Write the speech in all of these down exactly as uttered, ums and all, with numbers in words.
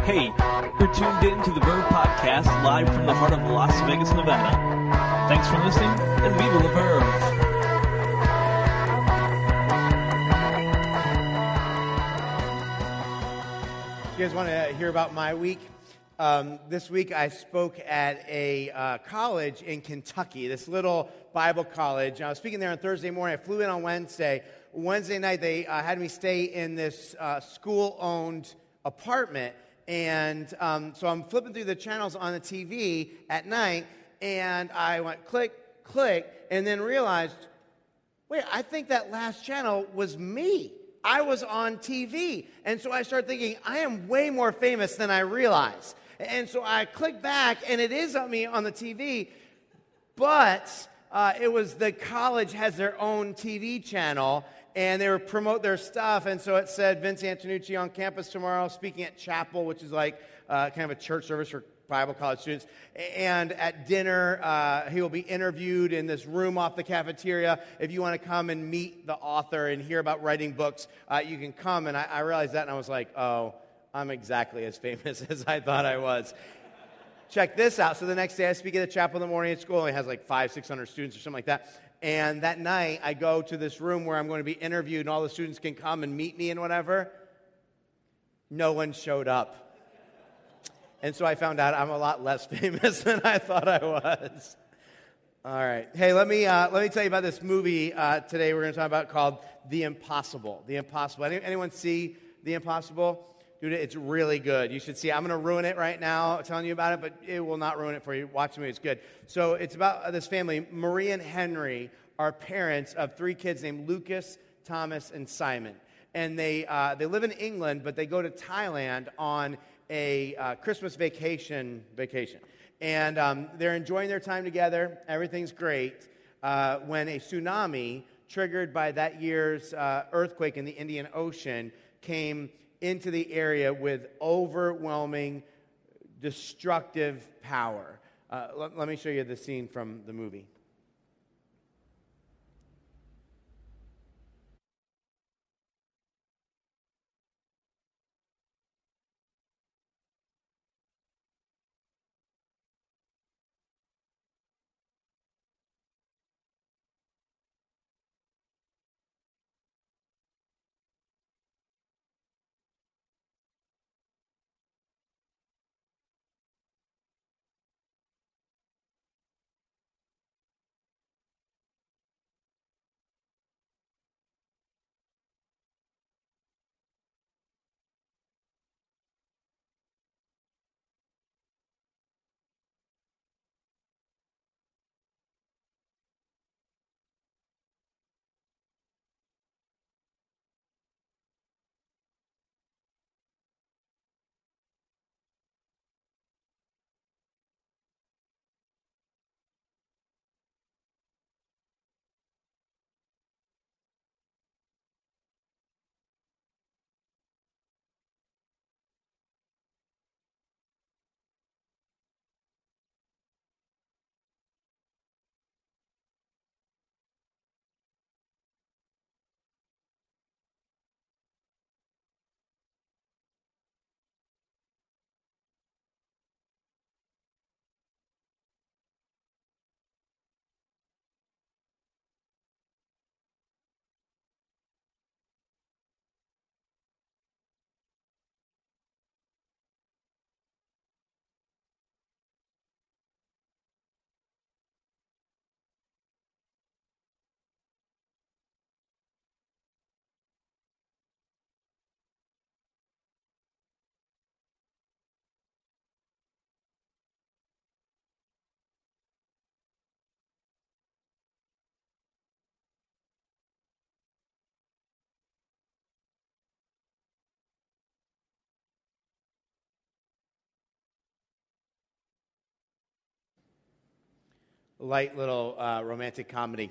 Hey, you're tuned in to the Verve Podcast live from the heart of Las Vegas, Nevada. Thanks for listening, and viva la Verve! You guys want to hear about my week? Um, this week I spoke at a uh, college in Kentucky, this little Bible college. I was speaking there on Thursday morning. I flew in on Wednesday. Wednesday night they uh, had me stay in this uh, school-owned apartment. And um, so I'm flipping through the channels on the T V at night, and I went click, click, and then realized, wait, I think that last channel was me. I was on T V. And so I started thinking, I am way more famous than I realize. And so I clicked back, and it is on me on the T V, but uh, it was the college has their own T V channel, and they were promote their stuff, and so it said Vince Antonucci on campus tomorrow, speaking at Chapel, which is like uh, kind of a church service for Bible college students. And at dinner, uh, he will be interviewed in this room off the cafeteria. If you want to come and meet the author and hear about writing books, uh, you can come. And I, I realized that, and I was like, oh, I'm exactly as famous as I thought I was. Check this out. So the next day, I speak at the Chapel in the morning at school. It has like five, six hundred students or something like that. And that night, I go to this room where I'm going to be interviewed, and all the students can come and meet me and whatever. No one showed up. And so I found out I'm a lot less famous than I thought I was. All right. Hey, let me uh, let me tell you about this movie uh, today we're going to talk about called The Impossible. The Impossible. Any, anyone see The Impossible? Dude, it's really good. You should see it. I'm going to ruin it right now, telling you about it, but it will not ruin it for you. Watch the movie. It's good. So it's about this family. Marie and Henry are parents of three kids named Lucas, Thomas, and Simon. And they uh, they live in England, but they go to Thailand on a uh, Christmas vacation vacation. And um, they're enjoying their time together. Everything's great. Uh, when a tsunami triggered by that year's uh, earthquake in the Indian Ocean came into the area with overwhelming, destructive power. Uh, let, let me show you the scene from the movie. Light little uh, romantic comedy.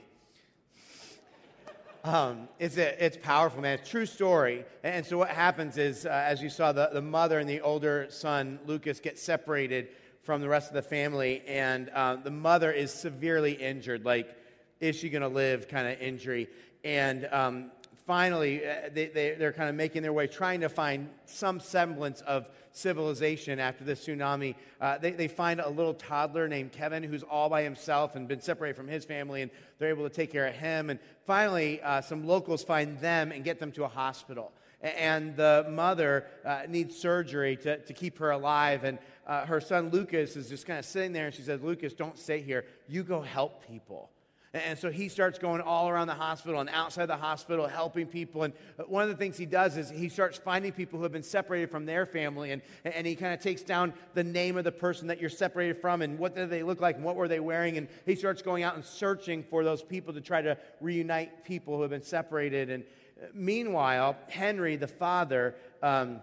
Um, it's a, it's powerful, man. It's a true story. And so what happens is, uh, as you saw, the, the mother and the older son, Lucas, get separated from the rest of the family, and uh, the mother is severely injured. Like, is she going to live kind of injury? And um, finally, uh, they, they, they're kind of making their way, trying to find some semblance of civilization after this tsunami. Uh, they, they find a little toddler named Kevin who's all by himself and been separated from his family, and they're able to take care of him. And finally, uh, some locals find them and get them to a hospital. And the mother uh, needs surgery to, to keep her alive. And uh, her son Lucas is just kind of sitting there, and she says, Lucas, don't stay here. You go help people. And so he starts going all around the hospital and outside the hospital, helping people. And one of the things he does is he starts finding people who have been separated from their family. And, and he kind of takes down the name of the person that you're separated from and what did they look like and what were they wearing. And he starts going out and searching for those people to try to reunite people who have been separated. And meanwhile, Henry, the father, um,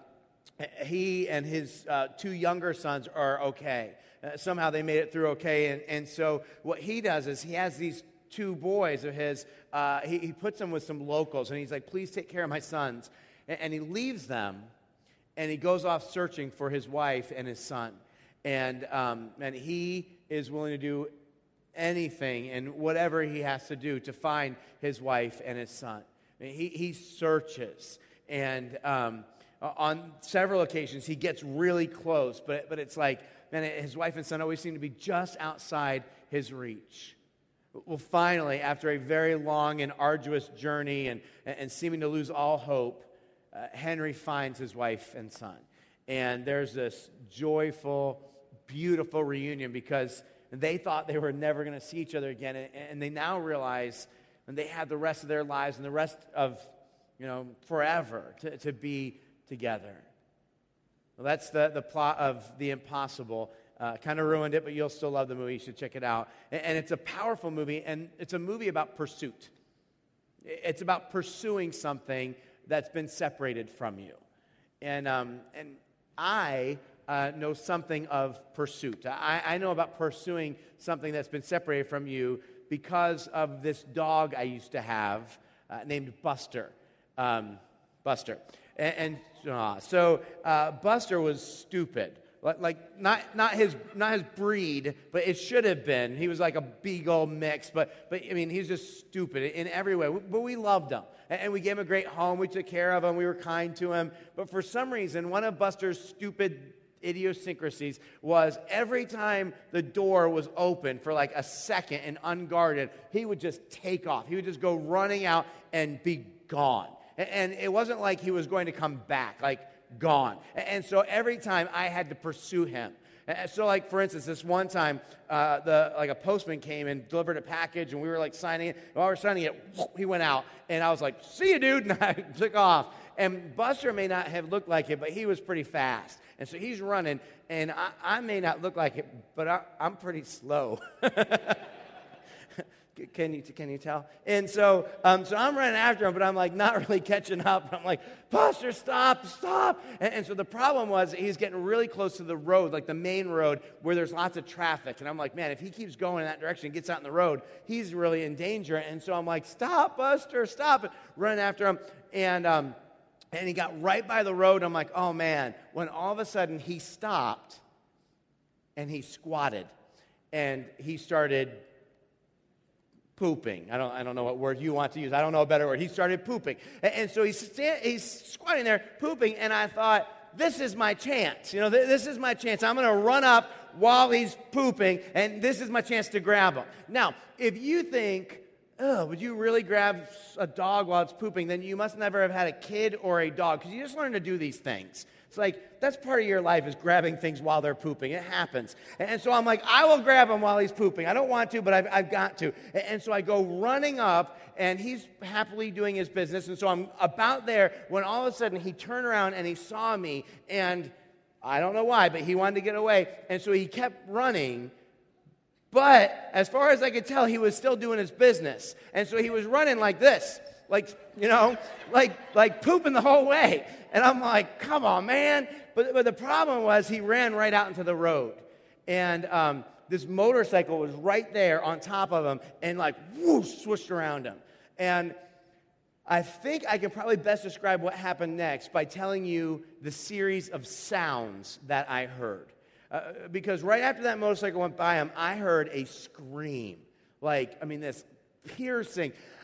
he and his uh, two younger sons are okay. Uh, somehow they made it through okay. And, and so what he does is he has these two boys of his, uh, he, he puts them with some locals, and he's like, please take care of my sons. And, and he leaves them, and he goes off searching for his wife and his son. And, um, and he is willing to do anything and whatever he has to do to find his wife and his son. I mean, he, he searches, and um, on several occasions he gets really close, but, but it's like, man, his wife and son always seem to be just outside his reach. Well, finally, after a very long and arduous journey and, and seeming to lose all hope, uh, Henry finds his wife and son. And there's this joyful, beautiful reunion because they thought they were never going to see each other again. And, and they now realize and they have the rest of their lives and the rest of, you know, forever to, to be together. Well, that's the, the plot of The Impossible. Uh, kind of ruined it, but you'll still love the movie. You should check it out. And, and it's a powerful movie, and it's a movie about pursuit. It's about pursuing something that's been separated from you. And um, and I uh, know something of pursuit. I, I know about pursuing something that's been separated from you because of this dog I used to have uh, named Buster. Um, Buster. And, and uh, so uh, Buster was stupid. Like, not not his not his breed, but it should have been. He was like a beagle mix, but, but I mean, he's just stupid in every way. But we loved him, and we gave him a great home. We took care of him. We were kind to him. But for some reason, one of Buster's stupid idiosyncrasies was every time the door was open for like a second and unguarded, he would just take off. He would just go running out and be gone. And it wasn't like he was going to come back, like, gone. And so every time I had to pursue him. So, like, for instance, this one time, uh, the like a postman came and delivered a package, and we were like signing it. While we were signing it, he went out, and I was like, "See you, dude," and I took off. And Buster may not have looked like it, but he was pretty fast, and so he's running, and I, I may not look like it, but I, I'm pretty slow. Can you can you tell? And so um, so I'm running after him, but I'm like not really catching up. I'm like, Buster, stop, stop. And, and so the problem was he's getting really close to the road, like the main road where there's lots of traffic. And I'm like, man, if he keeps going in that direction and gets out in the road, he's really in danger. And so I'm like, stop, Buster, stop. Running after him. And um, and he got right by the road. I'm like, oh, man. When all of a sudden he stopped and he squatted and he started pooping. I don't I don't know what word you want to use. I don't know a better word. He started pooping. And, and so he's, sta- he's squatting there pooping, and I thought, this is my chance. You know, th- this is my chance. I'm going to run up while he's pooping, and this is my chance to grab him. Now, if you think, oh, would you really grab a dog while it's pooping, then you must never have had a kid or a dog, because you just learn to do these things. It's like, that's part of your life is grabbing things while they're pooping. It happens. And so I'm like, I will grab him while he's pooping. I don't want to, but I've, I've got to. And so I go running up, and he's happily doing his business. And so I'm about there when all of a sudden he turned around and he saw me. And I don't know why, but he wanted to get away. And so he kept running. But as far as I could tell, he was still doing his business. And so he was running like this. Like, you know, like like pooping the whole way. And I'm like, come on, man. But, but the problem was he ran right out into the road. And um, this motorcycle was right there on top of him and like whoosh, swooshed around him. And I think I can probably best describe what happened next by telling you the series of sounds that I heard. Uh, because right after that motorcycle went by him, I heard a scream. Like, I mean, this piercing.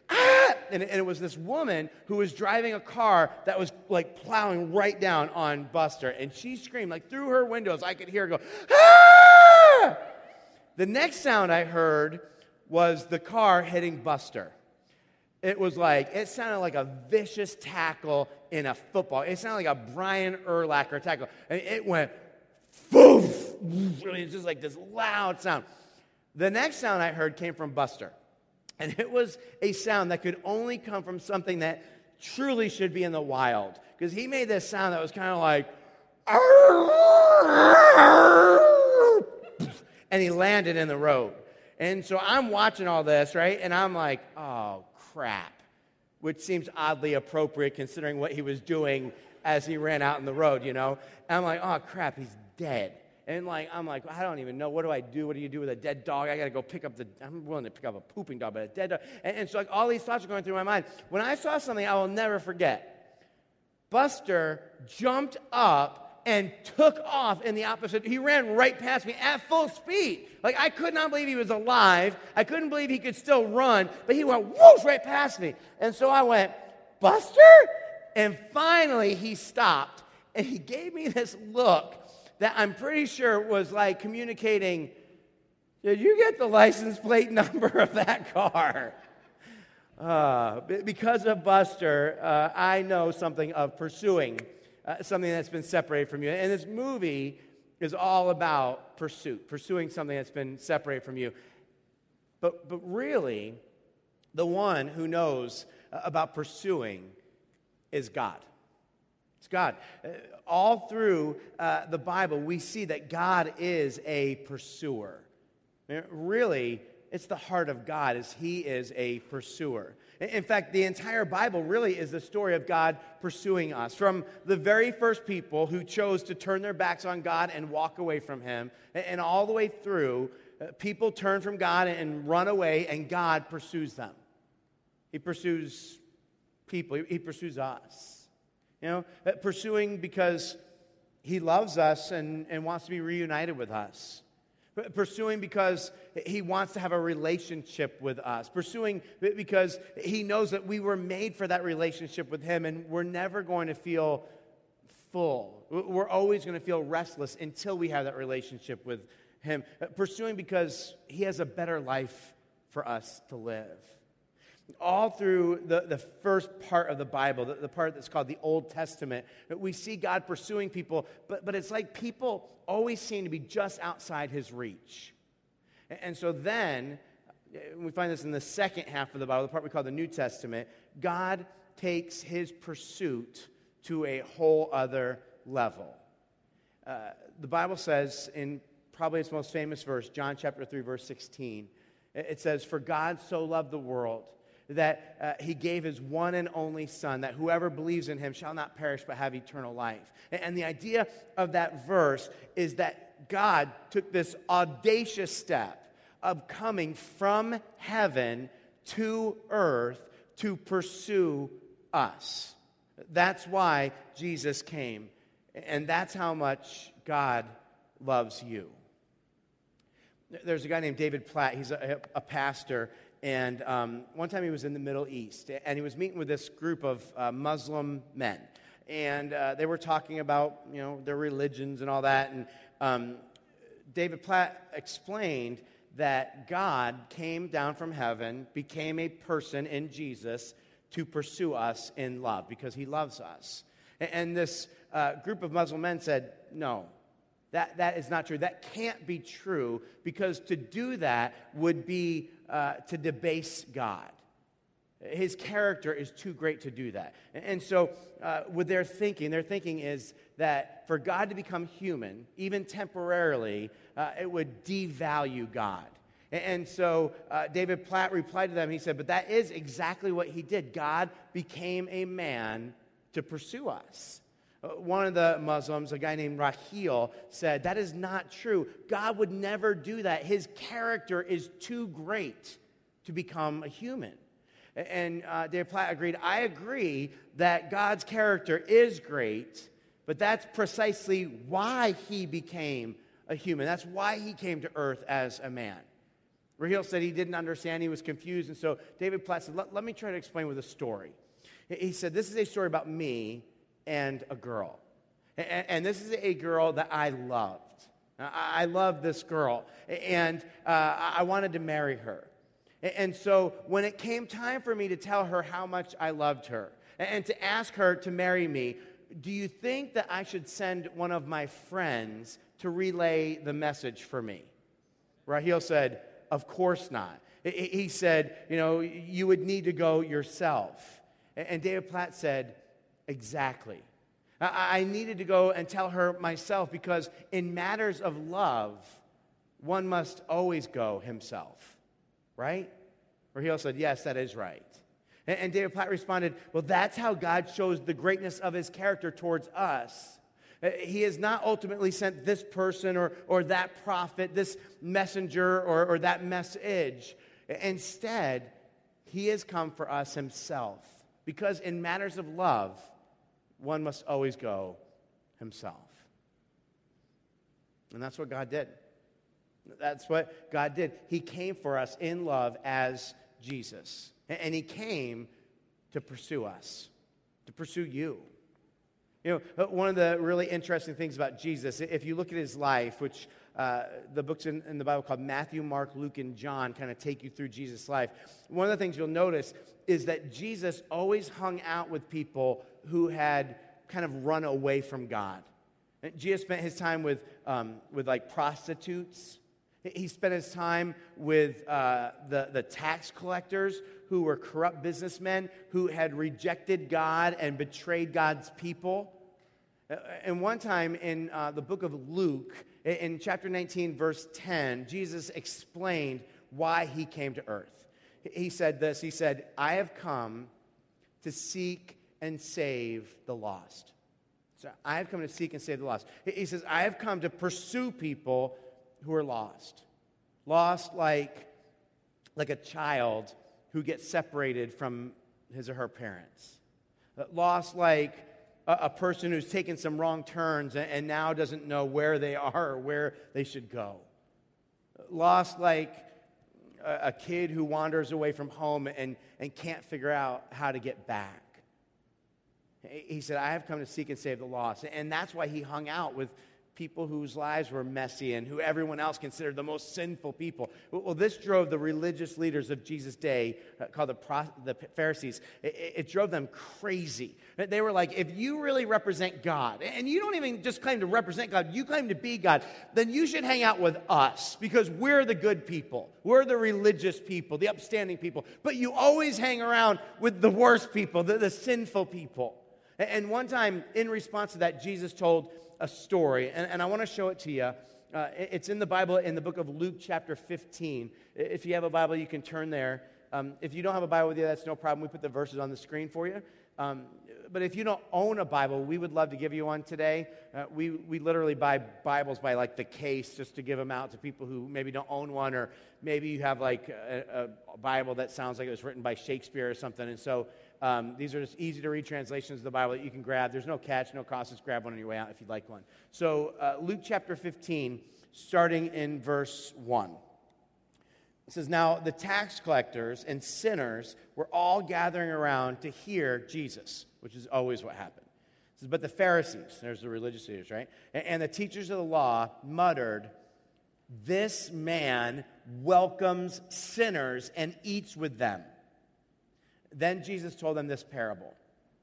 ah! And, and it was this woman who was driving a car that was like plowing right down on Buster. And she screamed, like through her windows, I could hear her go, ah! The next sound I heard was the car hitting Buster. It was like, it sounded like a vicious tackle in a football. It sounded like a Brian Urlacher tackle. And it went, poof! It's just like this loud sound. The next sound I heard came from Buster. And it was a sound that could only come from something that truly should be in the wild. Because he made this sound that was kind of like, and he landed in the road. And so I'm watching all this, right? And I'm like, oh, crap, which seems oddly appropriate considering what he was doing as he ran out in the road, you know? And I'm like, oh, crap, he's dead. And like, I'm like, I don't even know. What do I do? What do you do with a dead dog? I got to go pick up the, I'm willing to pick up a pooping dog, but a dead dog. And, and so like all these thoughts are going through my mind. When I saw something I will never forget, Buster jumped up and took off in the opposite. He ran right past me at full speed. Like, I could not believe he was alive. I couldn't believe he could still run, but he went whoosh right past me. And so I went, Buster? And finally he stopped, and he gave me this look that I'm pretty sure was like communicating, did you get the license plate number of that car? Uh, because of Buster, uh, I know something of pursuing Uh, something that's been separated from you. And this movie is all about pursuit, pursuing something that's been separated from you. But, but really, the one who knows uh, about pursuing is God. It's God. Uh, all through uh, the Bible, we see that God is a pursuer. I mean, really, it's the heart of God, as He is a pursuer. In fact, the entire Bible really is the story of God pursuing us. From the very first people who chose to turn their backs on God and walk away from Him, and all the way through, people turn from God and run away, and God pursues them. He pursues people. He pursues us. You know, pursuing because He loves us and, and wants to be reunited with us. Pursuing because He wants to have a relationship with us. Pursuing because He knows that we were made for that relationship with Him, and we're never going to feel full. We're always going to feel restless until we have that relationship with Him. Pursuing because He has a better life for us to live. All through the, the first part of the Bible, the, the part that's called the Old Testament, we see God pursuing people, but, but it's like people always seem to be just outside His reach. And, and so then, we find this in the second half of the Bible, the part we call the New Testament, God takes His pursuit to a whole other level. Uh, the Bible says in probably its most famous verse, John chapter three, verse sixteen, it says, "For God so loved the world, that uh, He gave His one and only Son, that whoever believes in Him shall not perish but have eternal life." And, and the idea of that verse is that God took this audacious step of coming from heaven to earth to pursue us. That's why Jesus came. And that's how much God loves you. There's a guy named David Platt. He's a, a pastor. And um, one time he was in the Middle East, and he was meeting with this group of uh, Muslim men. And uh, they were talking about, you know, their religions and all that. And um, David Platt explained that God came down from heaven, became a person in Jesus to pursue us in love, because He loves us. And, and this uh, group of Muslim men said, no. That, that is not true. That can't be true, because to do that would be uh, to debase God. His character is too great to do that. And, and so uh, with their thinking, their thinking is that for God to become human, even temporarily, uh, it would devalue God. And, and so uh, David Platt replied to them. He said, but that is exactly what He did. God became a man to pursue us. One of the Muslims, a guy named Rahil, said, that is not true. God would never do that. His character is too great to become a human. And uh, David Platt agreed, I agree that God's character is great, but that's precisely why He became a human. That's why He came to earth as a man. Raheel said he didn't understand. He was confused. And so David Platt said, let, let me try to explain with a story. He said, this is a story about me and a girl. And, and this is a girl that I loved. I, I loved this girl. And uh, I wanted to marry her. And, and so when it came time for me to tell her how much I loved her and, and to ask her to marry me, do you think that I should send one of my friends to relay the message for me? Raheel said, of course not. He said, you know, you would need to go yourself. And David Platt said, exactly. I needed to go and tell her myself because in matters of love, one must always go himself, right? Raheel said, yes, that is right. And David Platt responded, well, that's how God shows the greatness of his character towards us. He has not ultimately sent this person or, or that prophet, this messenger or, or that message. Instead, he has come for us himself. Because in matters of love, one must always go himself. And that's what God did. That's what God did. He came for us in love as Jesus. And he came to pursue us, to pursue you. You know, one of the really interesting things about Jesus, if you look at his life, which uh, the books in, in the Bible called Matthew, Mark, Luke, and John kind of take you through Jesus' life, one of the things you'll notice is that Jesus always hung out with people who had kind of run away from God. And Jesus spent his time with, um, with like prostitutes. He spent his time with uh, the, the tax collectors who were corrupt businessmen who had rejected God and betrayed God's people. And one time in uh, the book of Luke, in chapter nineteen, verse ten, Jesus explained why he came to earth. He said this, he said, I have come to seek and save the lost. So I have come to seek and save the lost. He says, I have come to pursue people who are lost. Lost like, like a child who gets separated from his or her parents. Lost like a, a person who's taken some wrong turns and, and now doesn't know where they are or where they should go. Lost like a, a kid who wanders away from home and, and can't figure out how to get back. He said, I have come to seek and save the lost. And that's why he hung out with people whose lives were messy and who everyone else considered the most sinful people. Well, this drove the religious leaders of Jesus' day, uh, called the, Pro- the Pharisees, it, it drove them crazy. They were like, if you really represent God, and you don't even just claim to represent God, you claim to be God, then you should hang out with us because we're the good people. We're the religious people, the upstanding people. But you always hang around with the worst people, the, the sinful people. And one time, in response to that, Jesus told a story, and, and I want to show it to you. Uh, it's in the Bible, in the book of Luke chapter fifteen. If you have a Bible, you can turn there. Um, if you don't have a Bible with you, that's no problem. We put the verses on the screen for you. Um, but if you don't own a Bible, we would love to give you one today. Uh, we, we literally buy Bibles by like the case just to give them out to people who maybe don't own one, or maybe you have like a, a Bible that sounds like it was written by Shakespeare or something. And so um, these are just easy to read translations of the Bible that you can grab. There's no catch, no cost. Just grab one on your way out if you'd like one. So uh, Luke chapter fifteen, starting in verse one. It says, now the tax collectors and sinners were all gathering around to hear Jesus, which is always what happened. It says, but the Pharisees, there's the religious leaders, right? And, and the teachers of the law muttered, this man welcomes sinners and eats with them. Then Jesus told them this parable.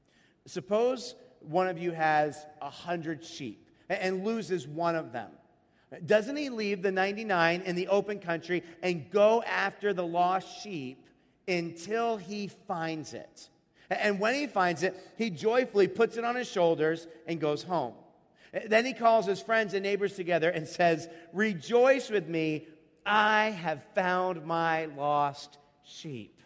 Suppose one of you has a hundred sheep and, and loses one of them. Doesn't he leave the ninety-nine in the open country and go after the lost sheep until he finds it? And when he finds it, he joyfully puts it on his shoulders and goes home. Then he calls his friends and neighbors together and says, rejoice with me, I have found my lost sheep.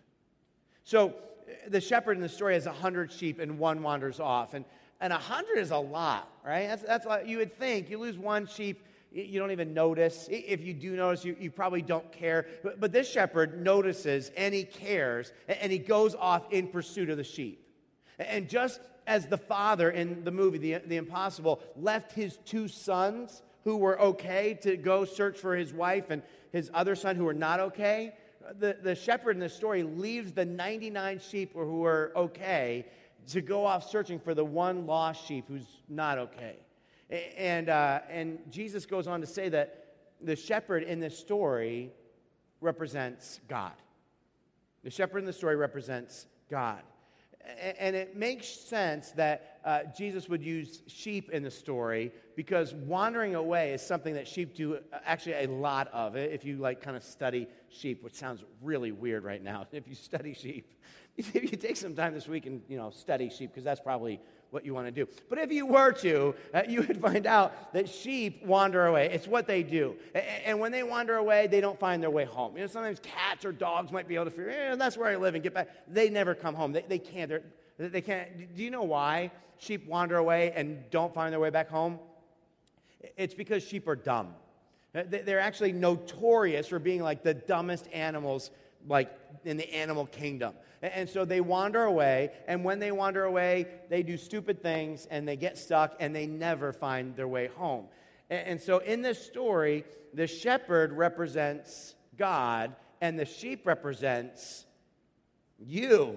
So the shepherd in the story has a hundred sheep and one wanders off. And and a hundred is a lot, right? That's, that's what you would think. You lose one sheep, you don't even notice. If you do notice, you, you probably don't care. But, but this shepherd notices and he cares, and he goes off in pursuit of the sheep. And just as the father in the movie, The, the Impossible, left his two sons who were okay to go search for his wife and his other son who were not okay. The, the shepherd in this story leaves the ninety-nine sheep who were okay to go off searching for the one lost sheep who's not okay. And, uh, and Jesus goes on to say that the shepherd in this story represents God. The shepherd in the story represents God. And it makes sense that uh, Jesus would use sheep in the story because wandering away is something that sheep do actually a lot of. If you like kind of study sheep, which sounds really weird right now. If you study sheep, if you take some time this week and, you know, study sheep, because that's probably what you want to do. But if you were to, uh, you would find out that sheep wander away. It's what they do. And, and when they wander away, they don't find their way home. You know, sometimes cats or dogs might be able to figure, eh, that's where I live and get back. They never come home. They, they can't. They're, they can't. Do you know why sheep wander away and don't find their way back home? It's because sheep are dumb. They're actually notorious for being like the dumbest animals like in the animal kingdom. And so they wander away, and when they wander away, they do stupid things, and they get stuck, and they never find their way home. And so in this story, the shepherd represents God, and the sheep represents you.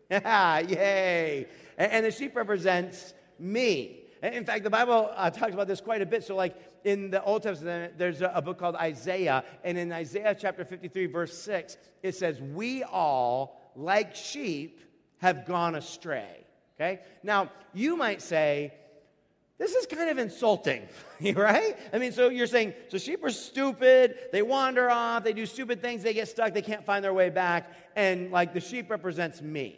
Yay! And the sheep represents me. In fact, the Bible uh, talks about this quite a bit. So like in the Old Testament, there's a, a book called Isaiah. And in Isaiah chapter fifty-three, verse six, it says, we all, like sheep, have gone astray. Okay? Now, you might say, this is kind of insulting, right? I mean, so you're saying, so sheep are stupid, they wander off, they do stupid things, they get stuck, they can't find their way back, and like the sheep represents me.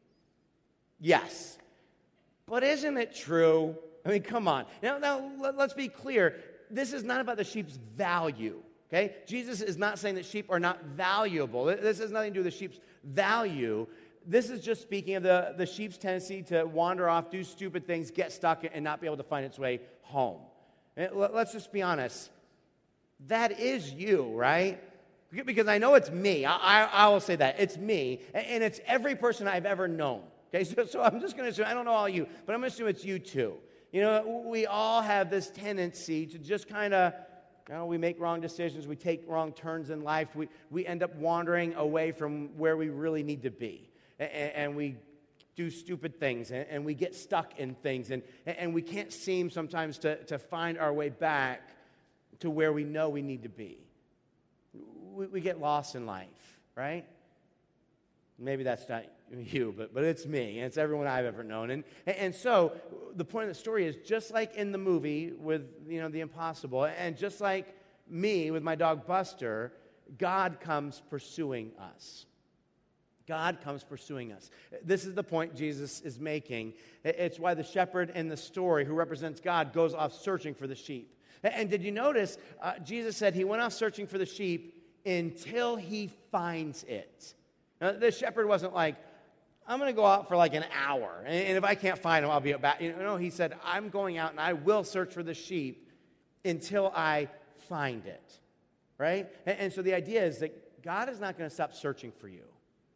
Yes. But isn't it true? I mean, come on. Now, now, let's be clear. This is not about the sheep's value, okay? Jesus is not saying that sheep are not valuable. This has nothing to do with the sheep's value. This is just speaking of the, the sheep's tendency to wander off, do stupid things, get stuck, and not be able to find its way home. And let's just be honest. That is you, right? Because I know it's me. I, I, I will say that. It's me, and it's every person I've ever known. Okay, so, so I'm just going to assume, I don't know all you, but I'm going to assume it's you too. You know, we all have this tendency to just kind of, you know, we make wrong decisions, we take wrong turns in life, we, we end up wandering away from where we really need to be. And, and we do stupid things, and, and we get stuck in things, and, and we can't seem sometimes to, to find our way back to where we know we need to be. We, we get lost in life, right? Maybe that's not you, but, but it's me, and it's everyone I've ever known. And, and so the point of the story is just like in the movie with, you know, The Impossible, and just like me with my dog Buster, God comes pursuing us. God comes pursuing us. This is the point Jesus is making. It's why the shepherd in the story, who represents God, goes off searching for the sheep. And did you notice, uh, Jesus said he went off searching for the sheep until he finds it. Now, the shepherd wasn't like, I'm going to go out for like an hour, and if I can't find him, I'll be back. You know, he said, I'm going out, and I will search for the sheep until I find it, right? And, and so the idea is that God is not going to stop searching for you.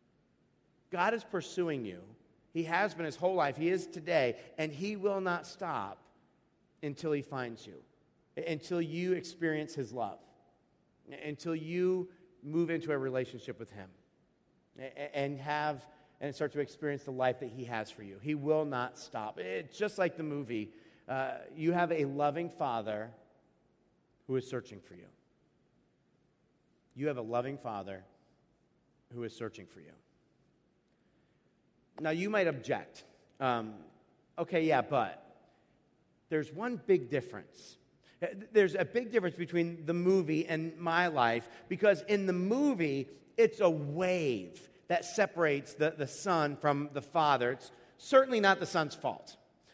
God is pursuing you. He has been his whole life. He is today, and he will not stop until he finds you, until you experience his love, until you move into a relationship with him and have and start to experience the life that he has for you. He will not stop. It's just like the movie. Uh, you have a loving father who is searching for you. You have a loving father who is searching for you. Now, you might object. Um, okay, yeah, but there's one big difference. There's a big difference between the movie and my life, because in the movie, it's a wave that separates the, the son from the father. It's certainly not the son's fault.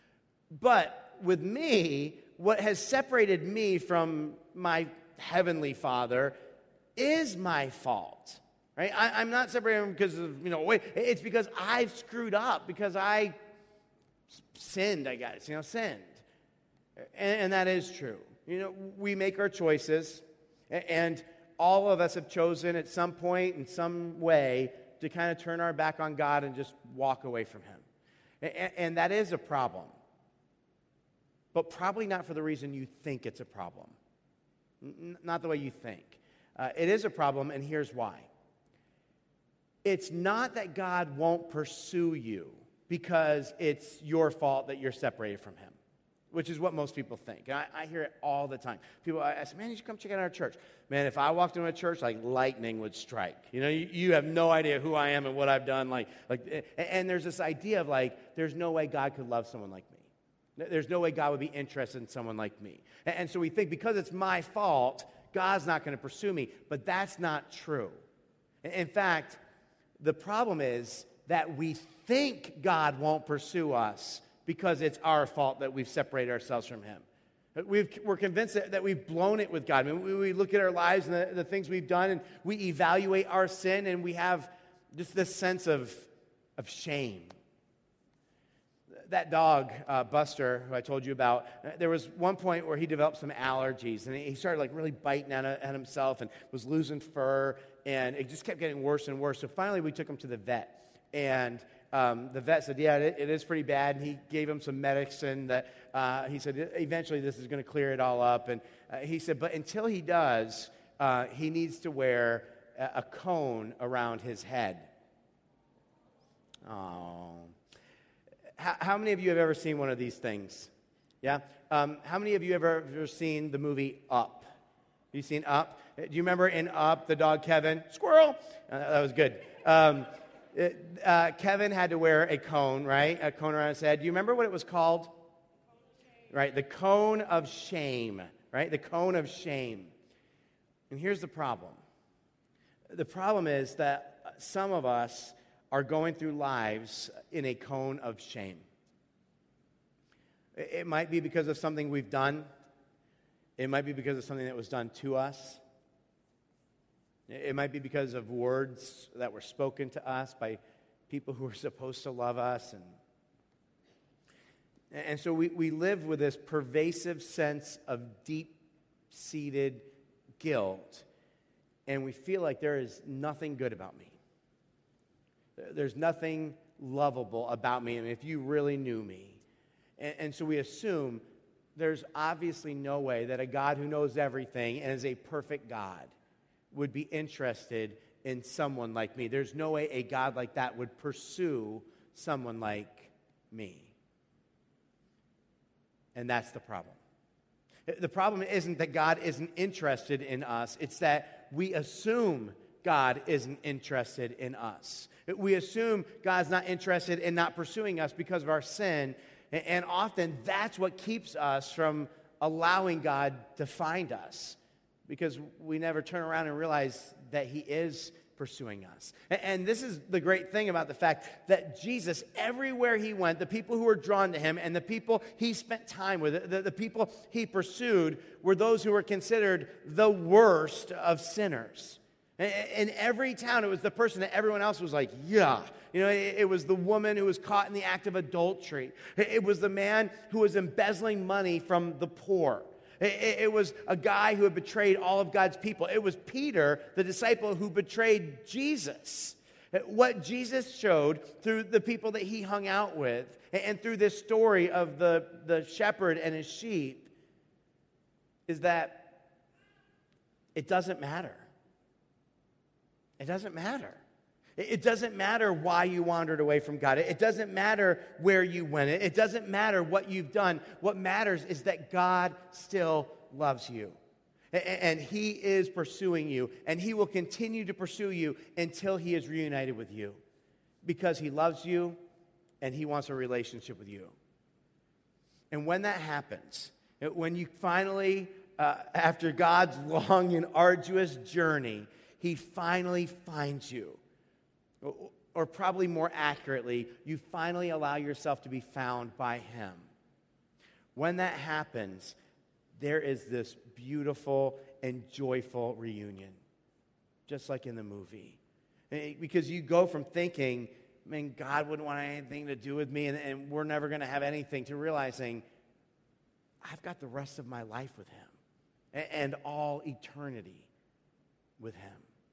But with me, what has separated me from my heavenly father is my fault. Right? I, I'm not separating because of, you know, wait, it's because I've screwed up, because I sinned, I guess, you know, sinned. And, and that is true. You know, we make our choices, and all of us have chosen at some point in some way to kind of turn our back on God and just walk away from him. And, and that is a problem. But probably not for the reason you think it's a problem. N- not the way you think. Uh, it is a problem, and here's why. It's not that God won't pursue you because it's your fault that you're separated from him, which is what most people think. And I, I hear it all the time. People ask, man, you should come check out our church. Man, if I walked into a church, like lightning would strike. You know, you, you have no idea who I am and what I've done. Like, like, and, and there's this idea of like, there's no way God could love someone like me. There's no way God would be interested in someone like me. And, and so we think because it's my fault, God's not going to pursue me. But that's not true. In fact, the problem is that we think God won't pursue us because it's our fault that we've separated ourselves from him. We've, we're convinced that, that we've blown it with God. I mean, we, we look at our lives and the, the things we've done, and we evaluate our sin, and we have just this sense of, of shame. That dog, uh, Buster, who I told you about, there was one point where he developed some allergies, and he started like really biting at, at himself and was losing fur, and it just kept getting worse and worse. So finally we took him to the vet, and um, the vet said, yeah, it, it is pretty bad, and he gave him some medicine that uh, he said, eventually this is going to clear it all up. And uh, he said, but until he does, uh, he needs to wear a, a cone around his head. Oh. How, how many of you have ever seen one of these things? Yeah? Um, how many of you have ever, ever seen the movie Up? Have you seen Up? Do you remember in Up, the dog Kevin? Squirrel! Uh, that was good. Um, it, uh, Kevin had to wear a cone, right? A cone around his head. Do you remember what it was called? Right, the cone of shame, right? The cone of shame. And here's the problem. The problem is that some of us are going through lives in a cone of shame. It might be because of something we've done. It might be because of something that was done to us. It might be because of words that were spoken to us by people who were supposed to love us. And, and so we, we live with this pervasive sense of deep-seated guilt, and we feel like there is nothing good about me. There's nothing lovable about me. I mean, if you really knew me. And, and so we assume there's obviously no way that a God who knows everything and is a perfect God would be interested in someone like me. There's no way a God like that would pursue someone like me. And that's the problem. The problem isn't that God isn't interested in us. It's that we assume God isn't interested in us. We assume God's not interested in not pursuing us because of our sin. And often that's what keeps us from allowing God to find us, because we never turn around and realize that he is pursuing us. And this is the great thing about the fact that Jesus, everywhere he went, the people who were drawn to him and the people he spent time with, the, the people he pursued, were those who were considered the worst of sinners. In every town, it was the person that everyone else was like, yeah. You know, it, it was the woman who was caught in the act of adultery. It, it was the man who was embezzling money from the poor. It, it, it was a guy who had betrayed all of God's people. It was Peter, the disciple, who betrayed Jesus. What Jesus showed through the people that he hung out with, and, and through this story of the, the shepherd and his sheep, is that it doesn't matter. It doesn't matter. It doesn't matter why you wandered away from God. It doesn't matter where you went. It doesn't matter what you've done. What matters is that God still loves you. And he is pursuing you. And he will continue to pursue you until he is reunited with you. Because he loves you and he wants a relationship with you. And when that happens, when you finally, uh, after God's long and arduous journey, he finally finds you. Or probably more accurately, you finally allow yourself to be found by him. When that happens, there is this beautiful and joyful reunion, just like in the movie. Because you go from thinking, man, God wouldn't want anything to do with me, and, and we're never going to have anything, to realizing, I've got the rest of my life with him, and, and all eternity with him.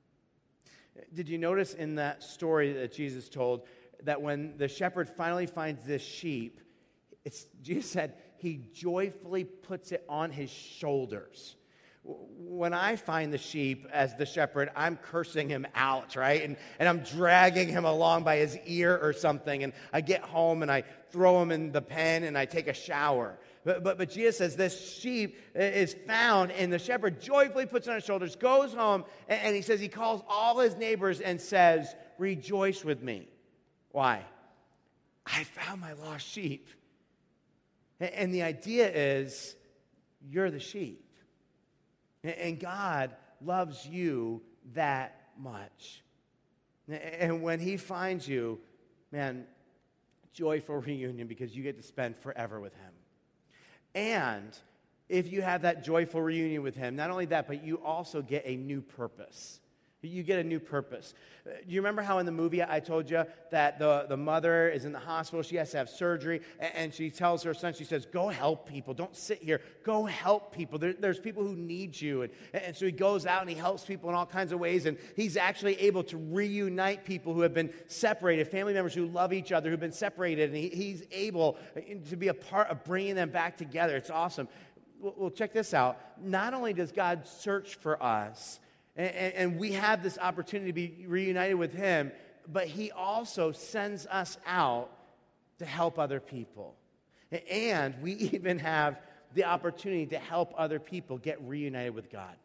Did you notice in that story that Jesus told that when the shepherd finally finds this sheep, it's, Jesus said he joyfully puts it on his shoulders, When I find the sheep as the shepherd, I'm cursing him out, right? And, and I'm dragging him along by his ear or something. And I get home and I throw him in the pen and I take a shower. But, but, but Jesus says this sheep is found, and the shepherd joyfully puts it on his shoulders, goes home, and, and he says he calls all his neighbors and says, rejoice with me. Why? I found my lost sheep. And, and the idea is, you're the sheep. And God loves you that much. And when he finds you, man, joyful reunion because you get to spend forever with him. And if you have that joyful reunion with him, not only that, but you also get a new purpose. You get a new purpose. Do you remember how in the movie I told you that the, the mother is in the hospital, she has to have surgery, and, and she tells her son, she says, go help people, don't sit here, go help people. There, there's people who need you. And, and so he goes out and he helps people in all kinds of ways, and he's actually able to reunite people who have been separated, family members who love each other, who've been separated, and he, he's able to be a part of bringing them back together. It's awesome. Well, well check this out. Not only does God search for us, And, and we have this opportunity to be reunited with him, but he also sends us out to help other people. And we even have the opportunity to help other people get reunited with God.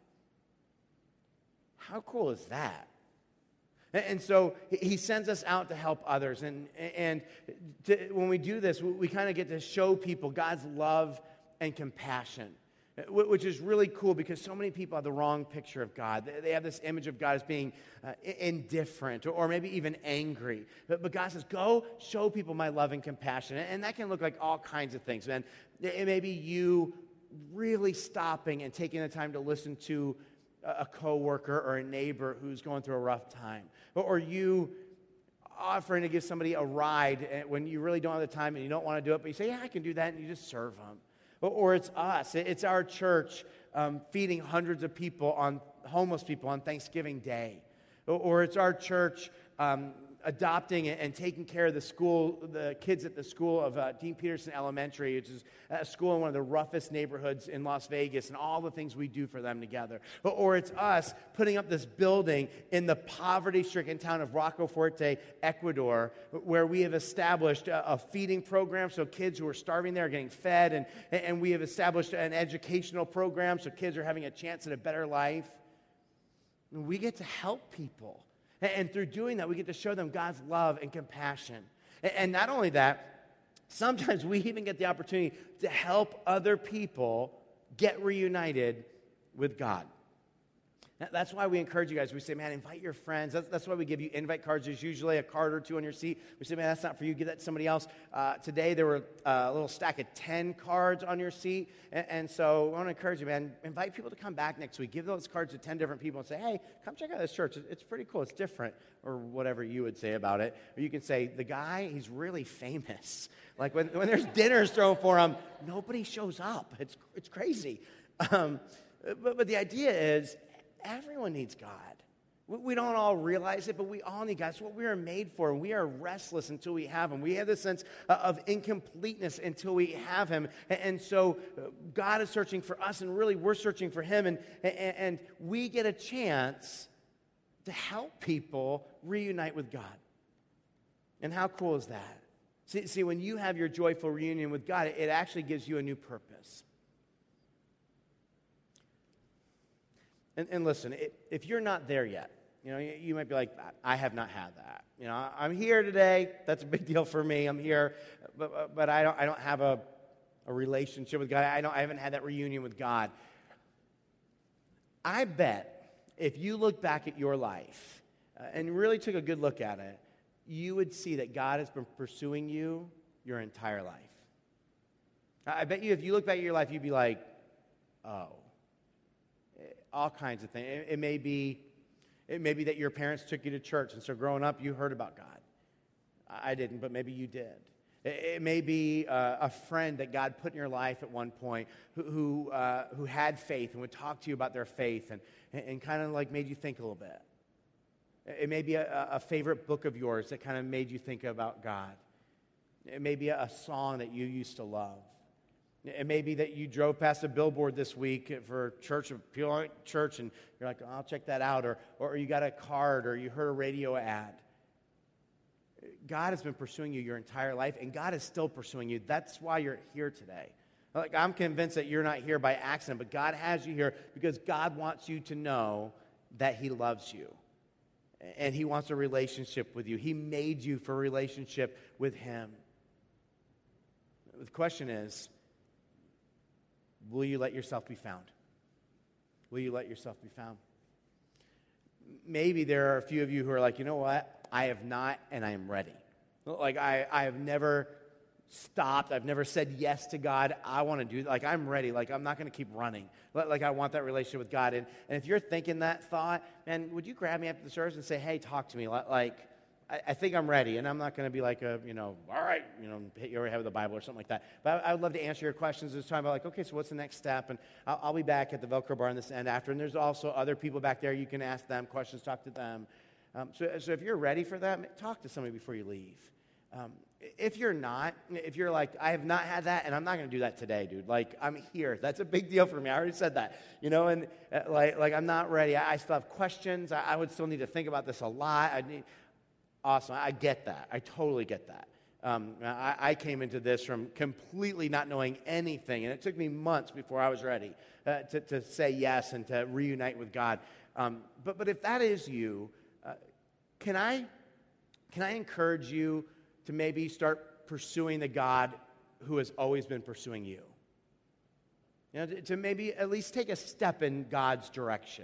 How cool is that? And so he sends us out to help others. And, and to, when we do this, we kind of get to show people God's love and compassion, which is really cool because so many people have the wrong picture of God. They have this image of God as being uh, indifferent or maybe even angry. But, but God says, go show people my love and compassion. And that can look like all kinds of things, man. It may be you really stopping and taking the time to listen to a coworker or a neighbor who's going through a rough time. Or you offering to give somebody a ride when you really don't have the time and you don't want to do it, but you say, yeah, I can do that, and you just serve them. Or it's us. It's our church um, feeding hundreds of people, on homeless people on Thanksgiving Day. Or it's our church um, adopting and taking care of the school, the kids at the school of uh, Dean Peterson Elementary, which is a school in one of the roughest neighborhoods in Las Vegas, and all the things we do for them together. Or it's us putting up this building in the poverty-stricken town of Rocaforte, Ecuador, where we have established a, a feeding program, so kids who are starving there are getting fed, and, and we have established an educational program, so kids are having a chance at a better life. And we get to help people. And through doing that, we get to show them God's love and compassion. And not only that, sometimes we even get the opportunity to help other people get reunited with God. That's why we encourage you guys. We say, man, invite your friends. That's, that's why we give you invite cards. There's usually a card or two on your seat. We say, man, that's not for you. Give that to somebody else. Uh, today, there were uh, a little stack of ten cards on your seat. And, and so I want to encourage you, man, invite people to come back next week. Give those cards to ten different people and say, hey, come check out this church. It's pretty cool. It's different, or whatever you would say about it. Or you can say, the guy, he's really famous. Like when, when there's dinners thrown for him, nobody shows up. It's, it's crazy. Um, but, but the idea is, everyone needs God. We don't all realize it, but we all need God. It's what we are made for. We are restless until we have him. We have this sense of incompleteness until we have him. And so God is searching for us, and really we're searching for him. And, and we get a chance to help people reunite with God. And how cool is that? See, see when you have your joyful reunion with God, it actually gives you a new purpose. And, and listen, if you're not there yet, you know, you, you might be like, I have not had that. You know, I'm here today. That's a big deal for me. I'm here, but but I don't I don't have a, a relationship with God. I don't I haven't had that reunion with God. I bet if you look back at your life uh, and really took a good look at it, you would see that God has been pursuing you your entire life. I bet you if you look back at your life, you'd be like, oh. All kinds of things. It, it may be, it may be that your parents took you to church, and so growing up, you heard about God. I didn't, but maybe you did. It, it may be uh, a friend that God put in your life at one point who who, uh, who had faith and would talk to you about their faith and and, and kind of like made you think a little bit. It may be a, a favorite book of yours that kind of made you think about God. It may be a, a song that you used to love. It may be that you drove past a billboard this week for Church of Pure Church, and you're like, oh, I'll check that out. Or, or you got a card, or you heard a radio ad. God has been pursuing you your entire life, and God is still pursuing you. That's why you're here today. Like, I'm convinced that you're not here by accident, but God has you here because God wants you to know that He loves you, and He wants a relationship with you. He made you for a relationship with Him. The question is, will you let yourself be found? Will you let yourself be found? Maybe there are a few of you who are like, you know what? I have not, and I am ready. Like, I, I have never stopped. I've never said yes to God. I want to do, like, I'm ready. Like, I'm not going to keep running. Like, I want that relationship with God. And, and if you're thinking that thought, man, would you grab me after the service and say, hey, talk to me? Like, I, I think I'm ready. And I'm not going to be like a, you know, all right, you know, hit you over the head with the Bible or something like that. But I, I would love to answer your questions this time about, like, okay, so what's the next step? And I'll, I'll be back at the Velcro bar on this end after. And there's also other people back there. You can ask them questions, talk to them. Um, so, so if you're ready for that, talk to somebody before you leave. Um, if you're not, if you're like, I have not had that, and I'm not going to do that today, dude. Like, I'm here. That's a big deal for me. I already said that, you know, and uh, like, like I'm not ready. I, I still have questions. I, I would still need to think about this a lot. I need, awesome. I get that. I totally get that. Um, I, I came into this from completely not knowing anything, and it took me months before I was ready uh, to, to say yes and to reunite with God. Um, but, but if that is you, uh, can I, can I encourage you to maybe start pursuing the God who has always been pursuing you? You know, to, to maybe at least take a step in God's direction.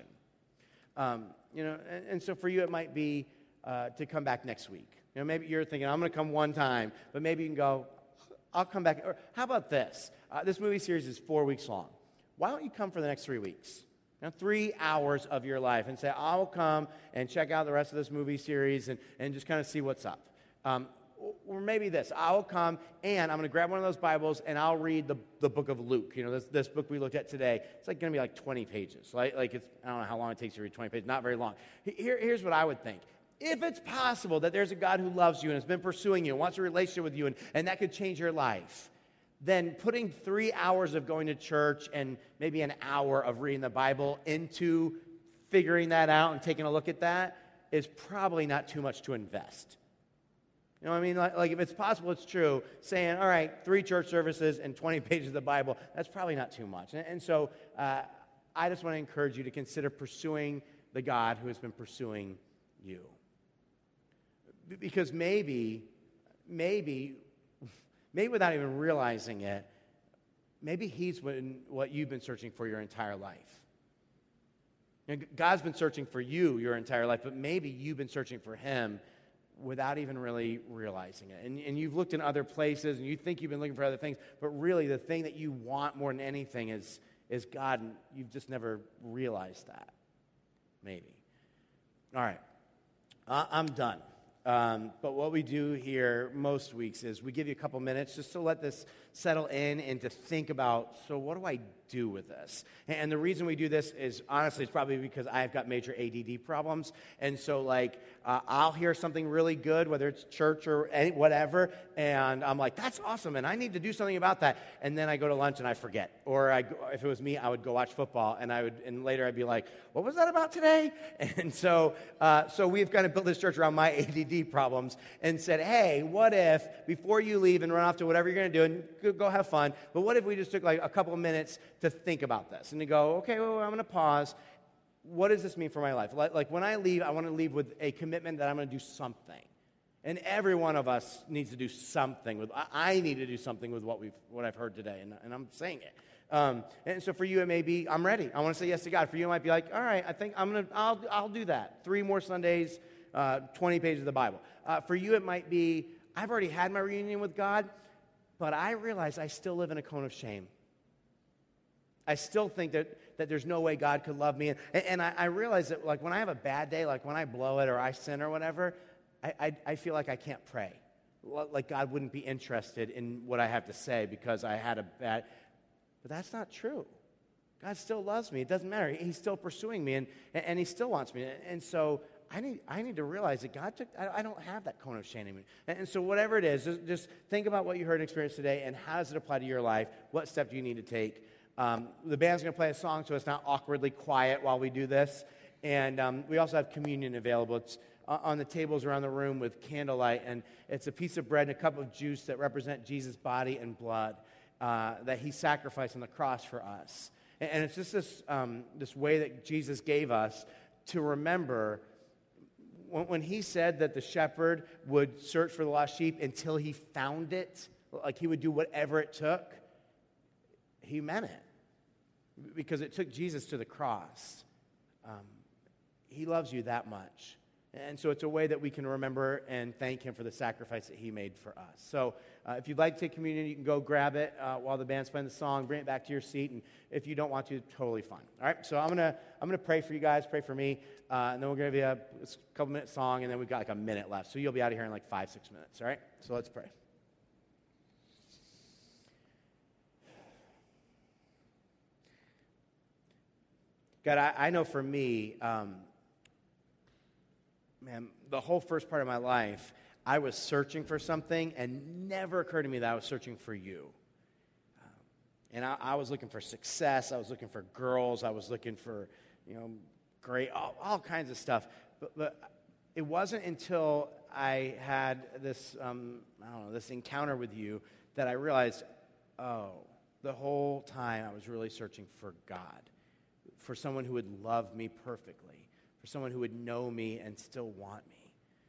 Um, you know, and, and so for you, it might be uh, to come back next week. You know, maybe you're thinking, I'm going to come one time, but maybe you can go, I'll come back. Or how about this? Uh, this movie series is four weeks long. Why don't you come for the next three weeks? You know, three hours of your life, and say, I'll come and check out the rest of this movie series and, and just kind of see what's up. Um, Or maybe this, I'll come and I'm going to grab one of those Bibles and I'll read the, the book of Luke. You know, this, this book we looked at today. It's like going to be like twenty pages. Like, like it's, I don't know how long it takes to read twenty pages. Not very long. Here, here's what I would think. If it's possible that there's a God who loves you and has been pursuing you and wants a relationship with you and, and that could change your life, then putting three hours of going to church and maybe an hour of reading the Bible into figuring that out and taking a look at that is probably not too much to invest. You know what I mean? Like, like if it's possible, it's true, saying, all right, three church services and twenty pages of the Bible, that's probably not too much. And, and so uh, I just want to encourage you to consider pursuing the God who has been pursuing you. Because maybe, maybe, maybe without even realizing it, maybe He's been what you've been searching for your entire life. You know, God's been searching for you your entire life, but maybe you've been searching for Him without even really realizing it. And, and you've looked in other places, and you think you've been looking for other things, but really the thing that you want more than anything is, is God, and you've just never realized that. Maybe. All right. Uh, I'm done. Um, but what we do here most weeks is we give you a couple minutes just to let this settle in and to think about, so what do I do with this? And the reason we do this is, honestly, it's probably because I've got major A D D problems. And so, like, uh, I'll hear something really good, whether it's church or any, whatever, and I'm like, that's awesome, and I need to do something about that. And then I go to lunch and I forget. Or I, if it was me, I would go watch football, and I would, and later I'd be like, what was that about today? And so, uh, so we've kind of built this church around my A D D problems and said, hey, what if, before you leave and run off to whatever you're going to do, and go, go have fun, but what if we just took like a couple of minutes to think about this and to go, okay, well, I'm going to pause. What does this mean for my life? Like, like when I leave, I want to leave with a commitment that I'm going to do something. And every one of us needs to do something with, I, I need to do something with what we've, what I've heard today, and, and I'm saying it. Um, and so for you, it may be, I'm ready. I want to say yes to God. For you, it might be like, all right, I think I'm going to, I'll, I'll do that. Three more Sundays, uh, twenty pages of the Bible. Uh, for you, it might be, I've already had my reunion with God, but I realize I still live in a cone of shame. I still think that, that there's no way God could love me. And, and I, I realize that, like, when I have a bad day, like when I blow it or I sin or whatever, I, I, I feel like I can't pray. Like God wouldn't be interested in what I have to say because I had a bad... But that's not true. God still loves me. It doesn't matter. He's still pursuing me, and, and He still wants me. And so I need, I need to realize that God took, I, I don't have that cone of shame. And, and so whatever it is, just, just think about what you heard and experienced today and how does it apply to your life? What step do you need to take? Um, the band's going to play a song so it's not awkwardly quiet while we do this. And um, we also have communion available. It's on the tables around the room with candlelight, and it's a piece of bread and a cup of juice that represent Jesus' body and blood uh, that he sacrificed on the cross for us. And, and it's just this, um, this way that Jesus gave us to remember when, when he said that the shepherd would search for the lost sheep until he found it, like he would do whatever it took, he meant it. Because it took Jesus to the cross. Um, he loves you that much. And so it's a way that we can remember and thank him for the sacrifice that he made for us. So uh, if you'd like to take communion, you can go grab it uh, while the band's playing the song, bring it back to your seat, and if you don't want to, totally fine. All right, so I'm going to I'm gonna pray for you guys, pray for me, uh, and then we're going to give you a, a couple-minute song, and then we've got like a minute left. So you'll be out of here in like five, six minutes, all right? So let's pray. God, I, I know for me, um, man, the whole first part of my life, I was searching for something, and never occurred to me that I was searching for you. Um, and I, I was looking for success. I was looking for girls. I was looking for, you know, great, all, all kinds of stuff. But, but it wasn't until I had this, um, I don't know, this encounter with you that I realized, oh, the whole time I was really searching for God, for someone who would love me perfectly, for someone who would know me and still want me.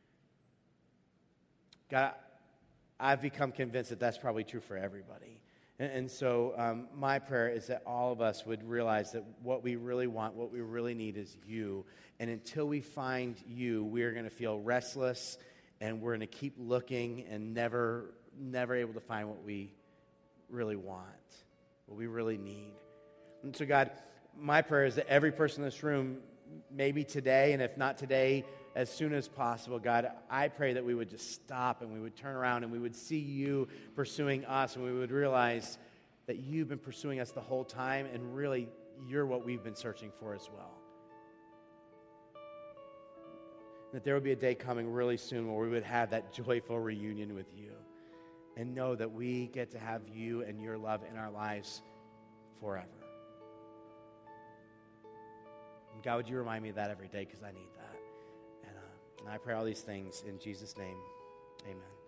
God, I've become convinced that that's probably true for everybody. And, and so um, my prayer is that all of us would realize that what we really want, what we really need is you. And until we find you, we're going to feel restless, and we're going to keep looking and never, never able to find what we really want, what we really need. And so God, my prayer is that every person in this room, maybe today, and if not today, as soon as possible, God, I pray that we would just stop and we would turn around and we would see you pursuing us, and we would realize that you've been pursuing us the whole time, and really you're what we've been searching for as well. That there would be a day coming really soon where we would have that joyful reunion with you and know that we get to have you and your love in our lives forever. And God, would you remind me of that every day, because I need that. And, uh, and I pray all these things in Jesus' name. Amen.